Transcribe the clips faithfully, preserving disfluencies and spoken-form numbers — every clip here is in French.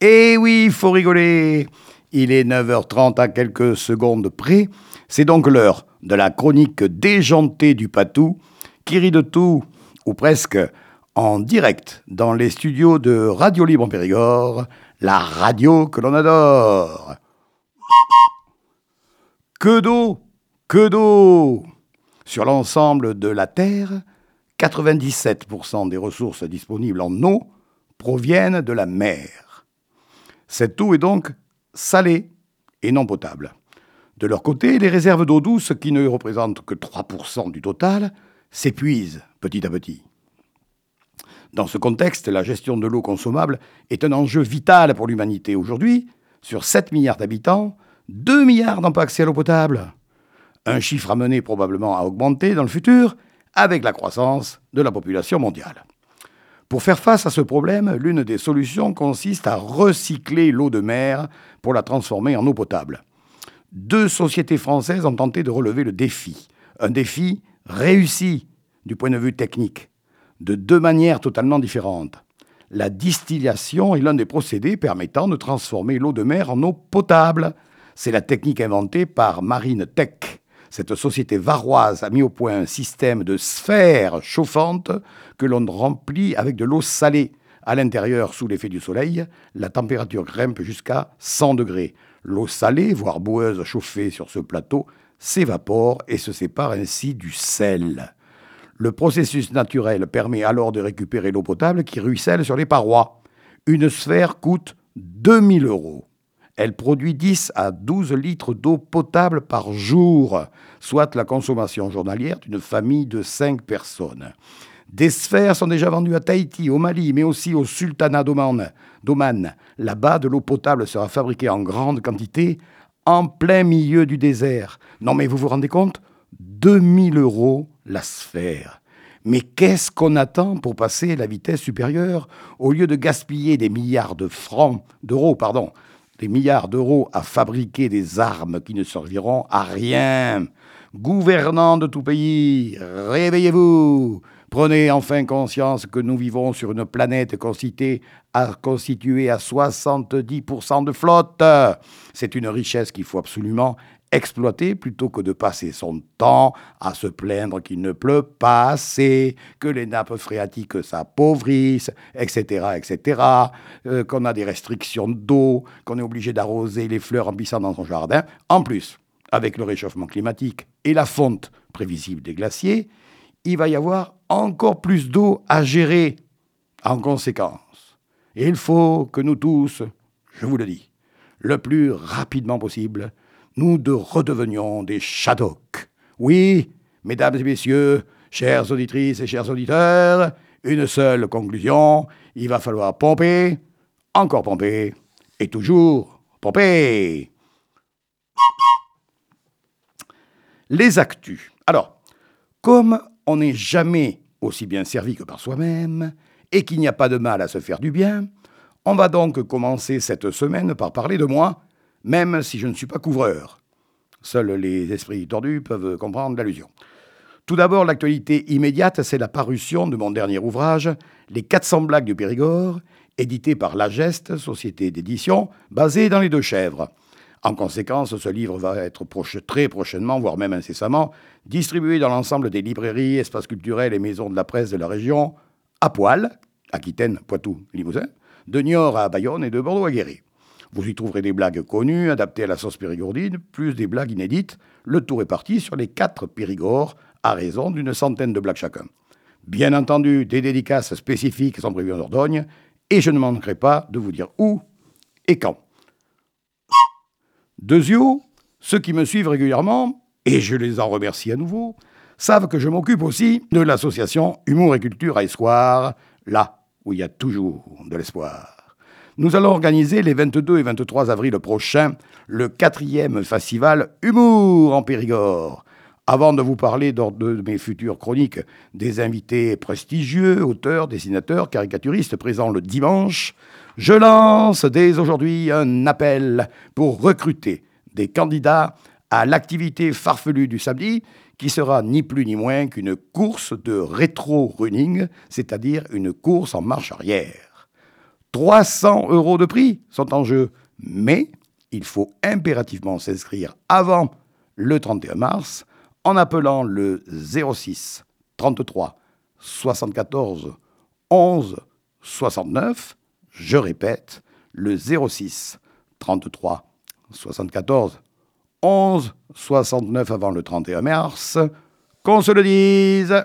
Eh oui, il faut rigoler. Il est neuf heures trente à quelques secondes près. C'est donc l'heure de la chronique déjantée du Patou, qui rit de tout, ou presque, en direct dans les studios de Radio Libre en Périgord, la radio que l'on adore. Que d'eau, que d'eau. Sur l'ensemble de la Terre, quatre-vingt-dix-sept pour cent des ressources disponibles en eau proviennent de la mer. Cette eau est donc salée et non potable. De leur côté, les réserves d'eau douce, qui ne représentent que trois pour cent du total, s'épuisent petit à petit. Dans ce contexte, la gestion de l'eau consommable est un enjeu vital pour l'humanité. Aujourd'hui, sur sept milliards d'habitants, deux milliards n'ont pas accès à l'eau potable. Un chiffre amené probablement à augmenter dans le futur avec la croissance de la population mondiale. Pour faire face à ce problème, l'une des solutions consiste à recycler l'eau de mer pour la transformer en eau potable. Deux sociétés françaises ont tenté de relever le défi. Un défi réussi du point de vue technique, de deux manières totalement différentes. La distillation est l'un des procédés permettant de transformer l'eau de mer en eau potable. C'est la technique inventée par Marine Tech. Cette société varoise a mis au point un système de sphères chauffantes que l'on remplit avec de l'eau salée. À l'intérieur, sous l'effet du soleil, la température grimpe jusqu'à cent degrés. L'eau salée, voire boueuse chauffée sur ce plateau, s'évapore et se sépare ainsi du sel. Le processus naturel permet alors de récupérer l'eau potable qui ruisselle sur les parois. Une sphère coûte deux mille euros. Elle produit dix à douze litres d'eau potable par jour, soit la consommation journalière d'une famille de cinq personnes. Des sphères sont déjà vendues à Tahiti, au Mali, mais aussi au Sultanat d'Oman. d'Oman. Là-bas, de l'eau potable sera fabriquée en grande quantité, en plein milieu du désert. Non mais vous vous rendez compte ? deux mille euros la sphère. Mais qu'est-ce qu'on attend pour passer à la vitesse supérieure ? Au lieu de gaspiller des milliards de francs, d'euros, pardon, des milliards d'euros à fabriquer des armes qui ne serviront à rien. Gouvernants de tout pays, réveillez-vous. Prenez enfin conscience que nous vivons sur une planète constituée à, constituée à soixante-dix pour cent de flotte. C'est une richesse qu'il faut absolument exploiter plutôt que de passer son temps à se plaindre qu'il ne pleut pas assez, que les nappes phréatiques s'appauvrissent, et cetera, et cetera, euh, qu'on a des restrictions d'eau, qu'on est obligé d'arroser les fleurs en pissant dans son jardin. En plus, avec le réchauffement climatique et la fonte prévisible des glaciers, il va y avoir encore plus d'eau à gérer en conséquence. Et il faut que nous tous, je vous le dis, le plus rapidement possible, nous de redevenions des Shadocks. Oui, mesdames et messieurs, chères auditrices et chers auditeurs, une seule conclusion, il va falloir pomper, encore pomper, et toujours pomper. Les actus. Alors, comme on n'est jamais aussi bien servi que par soi-même, et qu'il n'y a pas de mal à se faire du bien, on va donc commencer cette semaine par parler de moi, même si je ne suis pas couvreur. Seuls les esprits tordus peuvent comprendre l'allusion. Tout d'abord, l'actualité immédiate, c'est la parution de mon dernier ouvrage, Les quatre cents blagues du Périgord, édité par La Geste, société d'édition, basée dans les Deux-Chèvres. En conséquence, ce livre va être proche, très prochainement, voire même incessamment, distribué dans l'ensemble des librairies, espaces culturels et maisons de la presse de la région, à Poil, Aquitaine, Poitou, Limousin, de Niort à Bayonne et de Bordeaux à Guéret. Vous y trouverez des blagues connues, adaptées à la sauce périgourdine, plus des blagues inédites, le tout réparti sur les quatre Périgords, à raison d'une centaine de blagues chacun. Bien entendu, des dédicaces spécifiques sont prévues en Dordogne, et je ne manquerai pas de vous dire où et quand. Deuxièmement, ceux qui me suivent régulièrement, et je les en remercie à nouveau, savent que je m'occupe aussi de l'association Humour et Culture à Espoir, là où il y a toujours de l'espoir. Nous allons organiser les vingt-deux et vingt-trois avril prochains le quatrième festival Humour en Périgord. Avant de vous parler de mes futures chroniques, des invités prestigieux, auteurs, dessinateurs, caricaturistes présents le dimanche, je lance dès aujourd'hui un appel pour recruter des candidats à l'activité farfelue du samedi, qui sera ni plus ni moins qu'une course de rétro-running, c'est-à-dire une course en marche arrière. trois cents euros de prix sont en jeu. Mais il faut impérativement s'inscrire avant le trente et un mars en appelant le zéro six trente-trois soixante-quatorze onze soixante-neuf. Je répète, le zéro six trente-trois soixante-quatorze onze soixante-neuf avant le trente et un mars. Qu'on se le dise.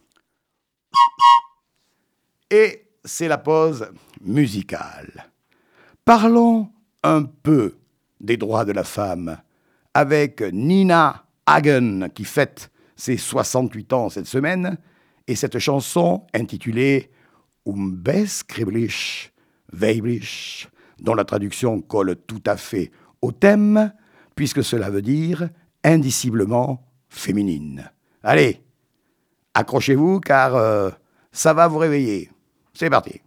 Et c'est la pause musicale. Parlons un peu des droits de la femme avec Nina Hagen qui fête ses soixante-huit ans cette semaine et cette chanson intitulée Um beskriblich weiblich, dont la traduction colle tout à fait au thème puisque cela veut dire indiciblement féminine. Allez, accrochez-vous car euh, ça va vous réveiller. C'est parti.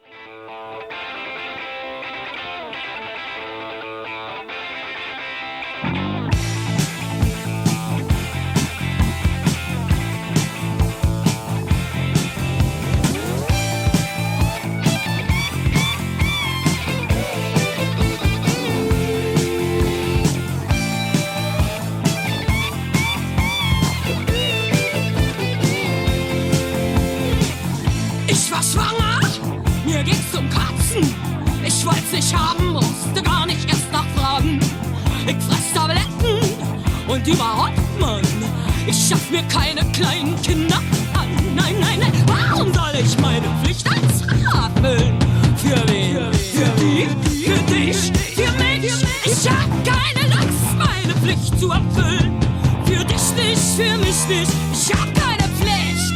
Ich wollt's nicht haben, musste gar nicht erst nachfragen. Ich fress Tabletten und überhaupt, Mann, ich schaff mir keine kleinen Kinder an. Nein, nein, nein, warum soll ich meine Pflicht als Frau erfüllen? Für wen? Für die? Für dich? Für mich? Ich hab keine Lust, meine Pflicht zu erfüllen. Für dich nicht, für mich nicht, ich hab keine Pflicht.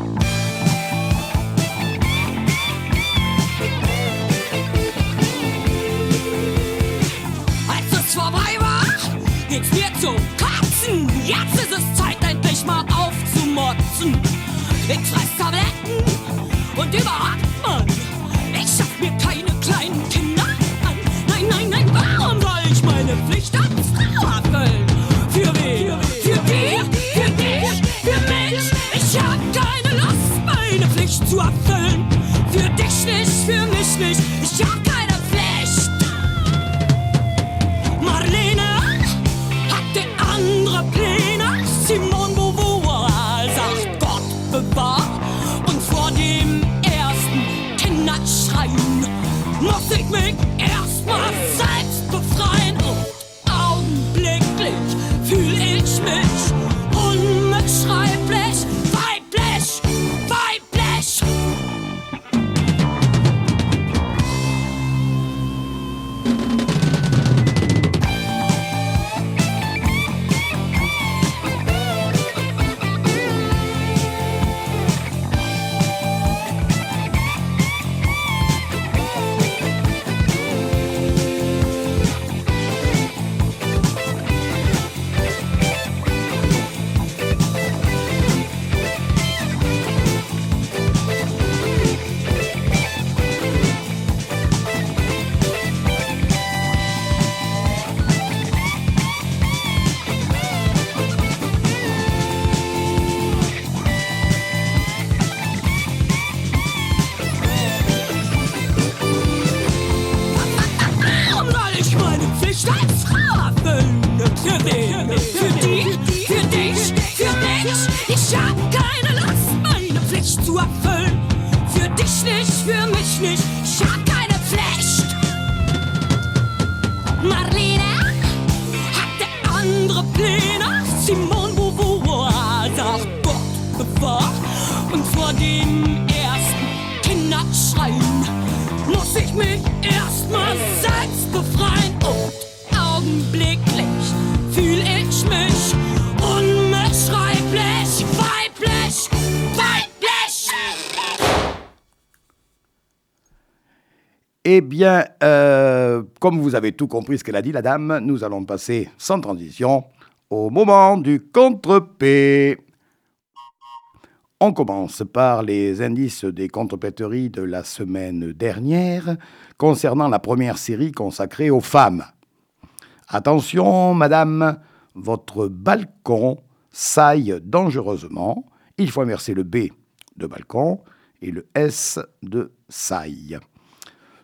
Vorbei war, geht's mir zum Kotzen. Jetzt ist es Zeit, endlich mal aufzumotzen. Ich fress Tabletten und überhaupt, Mann, ich schaff mir keine kleinen Kinder an. Nein, nein, nein, warum soll ich meine Pflicht als Frau erfüllen? Für wen? Für die? Für dich? Für mich? Ich hab keine Lust, meine Pflicht zu erfüllen. Für dich nicht, für mich nicht, ich hab keine Pflicht. Marlene hatte andere Pläne. Simone Beauvoir sagt Gott bewahr. Und vor dem ersten Kinderschreien muss ich mich erstmal selbst befreien. Und augenblicklich fühl ich mich unbeschreiblich weiblich, weiblich. Ich hab keine Lust, meine Pflicht zu erfüllen. Für dich nicht, für mich nicht, ich hab keine Pflicht. Marlene hatte andere Pläne. Simone Beauvoir sagt Gott bewahr. Und vor dem ersten Kinderschreien muss ich mich erstmal selbst befreien. Und augenblicklich fühl ich mich unbeschreiblich weiblich, weiblich. Eh bien, euh, comme vous avez tout compris ce qu'elle a dit, la dame, nous allons passer sans transition au moment du contre-P. On commence par les indices des contrepéteries de la semaine dernière concernant la première série consacrée aux femmes. Attention, madame, votre balcon saille dangereusement. Il faut inverser le B de balcon et le S de saille.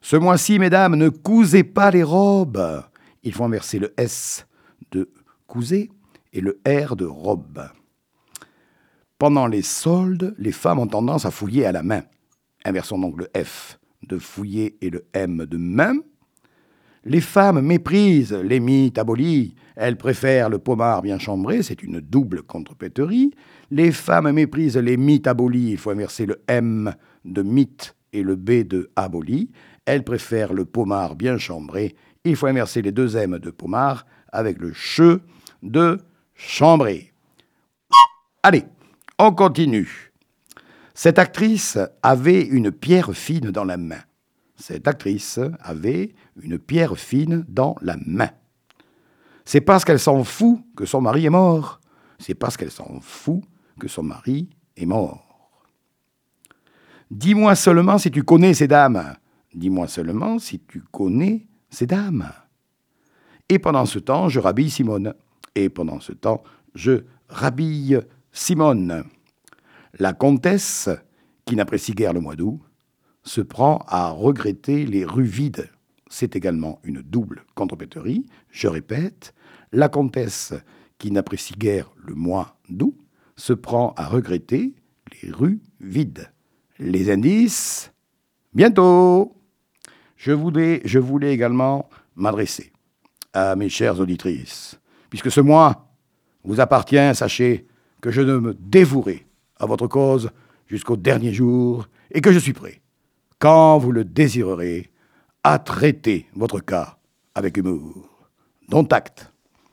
Ce mois-ci, mesdames, ne cousez pas les robes. Il faut inverser le S de couser et le R de robe. Pendant les soldes, les femmes ont tendance à fouiller à la main. Inversons donc le F de fouiller et le M de main. Les femmes méprisent les mythes abolis. Elles préfèrent le pommard bien chambré, c'est une double contrepéterie. Les femmes méprisent les mythes abolis. Il faut inverser le M de mythe et le B de aboli. Elles préfèrent le pommard bien chambré. Il faut inverser les deux M de pommard avec le che de chambré. Allez, on continue. Cette actrice avait une pierre fine dans la main. Cette actrice avait une pierre fine dans la main. C'est parce qu'elle s'en fout que son mari est mort. C'est parce qu'elle s'en fout que son mari est mort. Dis-moi seulement si tu connais ces dames. Dis-moi seulement si tu connais ces dames. Et pendant ce temps, je rhabille Simone. Et pendant ce temps, je rhabille Simone. La comtesse, qui n'apprécie guère le mois d'août, se prend à regretter les rues vides. C'est également une double contrepéterie. Je répète, la comtesse, qui n'apprécie guère le mois d'août, se prend à regretter les rues vides. Les indices, bientôt. Je voulais, je voulais également m'adresser à mes chères auditrices. Puisque ce mois vous appartient, sachez que je ne me dévouerai à votre cause jusqu'au dernier jour et que je suis prêt, quand vous le désirerez, à traiter votre cas avec humour. Dont acte.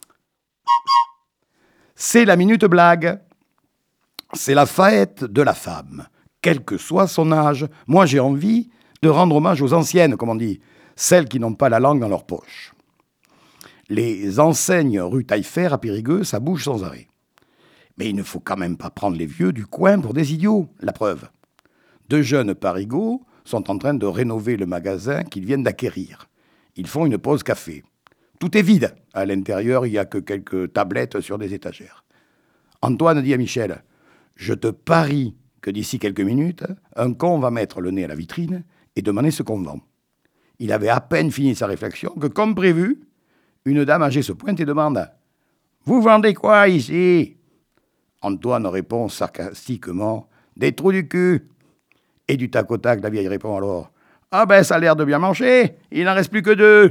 C'est la minute blague. C'est la fête de la femme. Quel que soit son âge, moi j'ai envie de rendre hommage aux anciennes, comme on dit, celles qui n'ont pas la langue dans leur poche. Les enseignes rue Taillefer à Périgueux, ça bouge sans arrêt. Mais il ne faut quand même pas prendre les vieux du coin pour des idiots, la preuve. Deux jeunes parigots sont en train de rénover le magasin qu'ils viennent d'acquérir. Ils font une pause café. Tout est vide. À l'intérieur, il n'y a que quelques tablettes sur des étagères. Antoine dit à Michel, « Je te parie que d'ici quelques minutes, un con va mettre le nez à la vitrine et demander ce qu'on vend. » Il avait à peine fini sa réflexion que, comme prévu, une dame âgée se pointe et demande « Vous vendez quoi ici ?» Antoine répond sarcastiquement « Des trous du cul !» Et du tac au tac, la vieille répond alors « Ah ben, ça a l'air de bien manger, il n'en reste plus que deux !»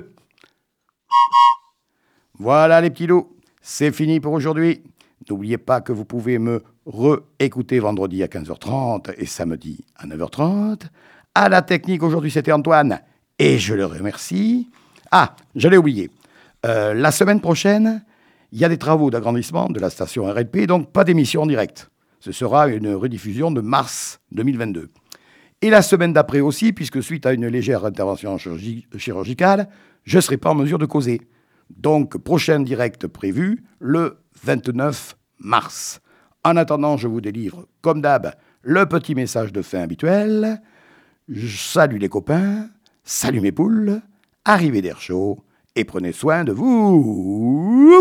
Voilà les petits loups, c'est fini pour aujourd'hui. N'oubliez pas que vous pouvez me réécouter vendredi à quinze heures trente et samedi à neuf heures trente. À la technique, aujourd'hui, c'était Antoine, et je le remercie. Ah, je l'ai oublié. Euh, la semaine prochaine, il y a des travaux d'agrandissement de la station R L P, donc pas d'émission en direct. Ce sera une rediffusion de mars deux mille vingt-deux. Et la semaine d'après aussi, puisque suite à une légère intervention chirurgi- chirurgicale, je ne serai pas en mesure de causer. Donc, prochain direct prévu le vingt-neuf mars. En attendant, je vous délivre, comme d'hab, le petit message de fin habituel. Salut les copains, salut mes poules, arrivez d'air chaud et prenez soin de vous.